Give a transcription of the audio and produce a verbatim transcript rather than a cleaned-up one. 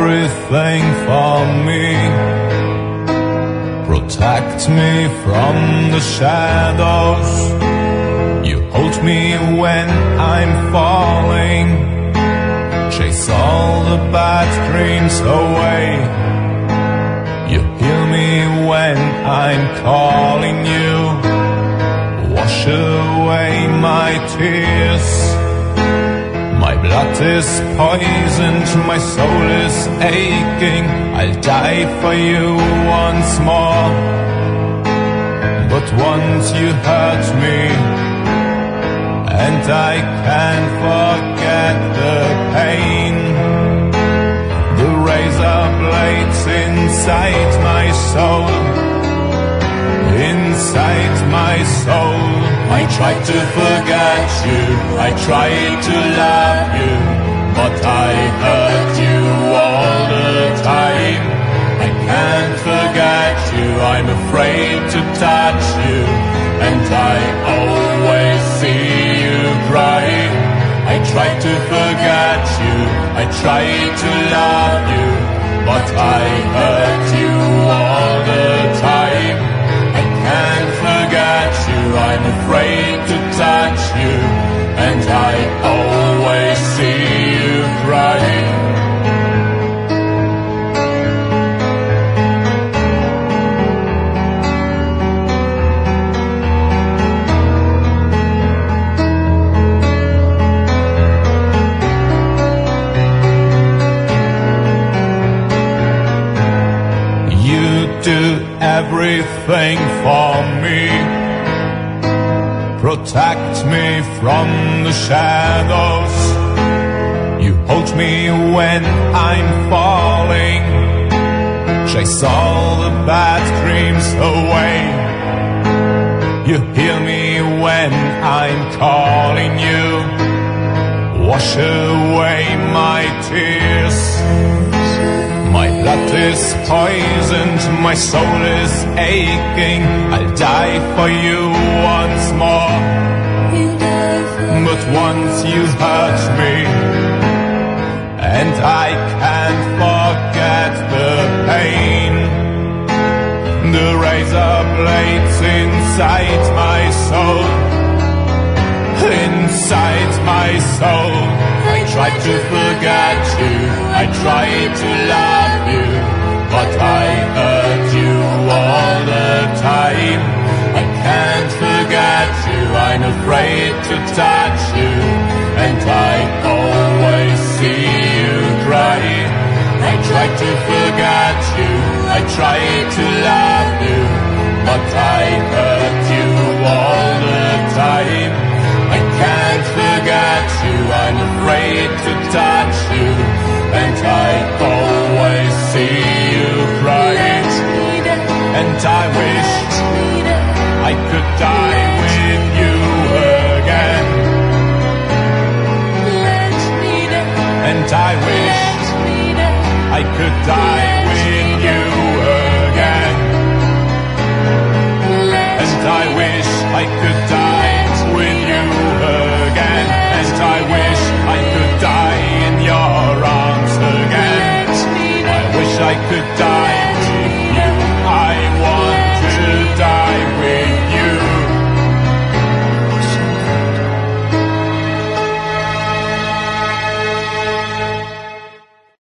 everything for me. Protect me from the shadows. You hold me when I'm falling. Chase all the bad dreams away. You heal me when I'm calling you. Wash away my tears. My blood is poisoned, my soul is aching. I'll die for you once more. But once you hurt me, and I can't forget the pain. The razor blades inside my soul, inside my soul. I tried to forget you, I tried to love you, but I hurt you all the time. I can't forget you, I'm afraid to touch you, and I always see you cry. I tried to forget you, I tried to love you, but I hurt you all the time. I can't forget you, I'm afraid to touch you, and I always see you cry. Do everything for me. Protect me from the shadows. You hold me when I'm falling. Chase all the bad dreams away. You heal me when I'm calling you. Wash away my tears. My blood is poisoned, my soul is aching. I'll die for you once more. But once you hurt me, and I can't forget the pain. The razor blades inside my soul, inside my soul. I tried to forget you, I tried to love you, but I hurt you all the time. I can't forget you, I'm afraid to touch you, and I always see you cry. I tried to forget you, I tried to love you, but I hurt you all the time. I can't forget you, I'm afraid to touch you, and I always see you cry. And I wish I could die